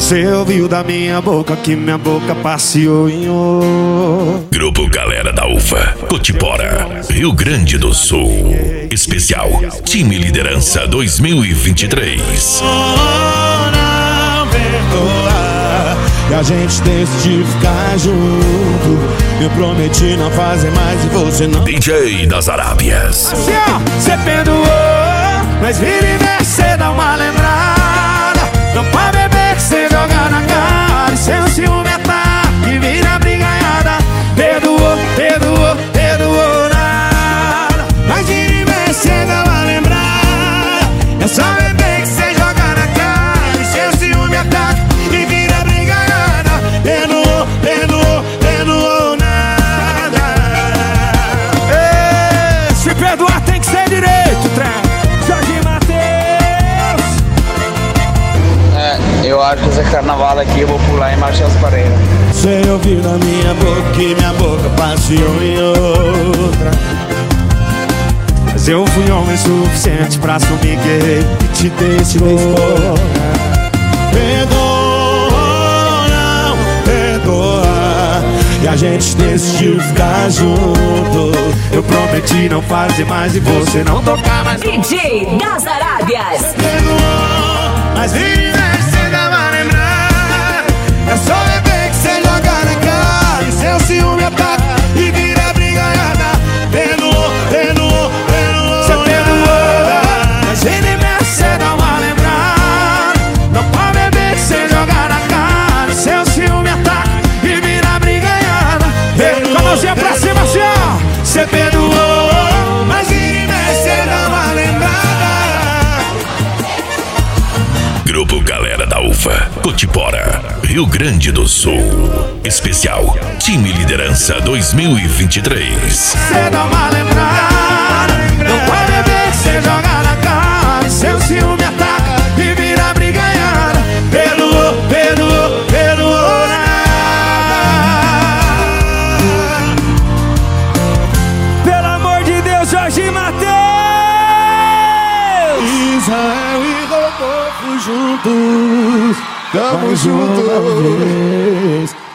Você ouviu da minha boca que minha boca passeou em outro. Grupo Galera da Uva, Cotipora, Rio Grande do Sul. Especial Time Liderança 2023. Não perdoar, e a gente decidiu ficar junto. Eu prometi não fazer mais e você não. DJ das Arábias. Assim, ó, você perdoou, mas vira e mexe, cê dá uma lembrada. Não pode beber que cê joga na cara. E seu ciúme é que vira brigaiada. Perdoou, perdoou, perdoou nada. Mas vira e mexe, cê dá uma lembrada. É só beber que cê joga na cara. E seu ciúme ataca e vira brigaiada. Perdoou, perdoou, perdoou nada. Ei, se perdoar tem que ser direito, trem. Eu acho que esse carnaval aqui eu vou pular em Marcha das Pareiras. Você ouviu na minha boca que minha boca passeou em outra. Mas eu fui homem suficiente pra assumir que errei e te deixou. Perdoa, não perdoa, e a gente decidiu ficar junto. Eu prometi não fazer mais e você não tocar mais. DJ das Arábias. Perdoou, mas vira. É só beber que cê joga na cara. E seu ciúme ataca e vira brigaiada. Perdoou, perdoou, perdoou. Cê perdoou, mas ele mexe, cê dá uma lembrada. Não pode beber que cê joga na cara. E seu ciúme ataca e vira brigaiada. Perdoou, com a mãozinha pra cima, assim, ó. Cê perdoou, mas ele mexe, cê dá uma lembrada. Grupo Galera da Uva, Cotipora, Rio Grande do Sul. Especial Time Liderança 2023. Cê dá uma lembrada. Não pode beber que cê joga na cara. E seu ciúme ataca e vira brigaiada. Perdoou, perdoou, perdoou nada. Pelo amor de Deus, Jorge Mateus. Israel e Rodolfo juntos. Tamo juntos.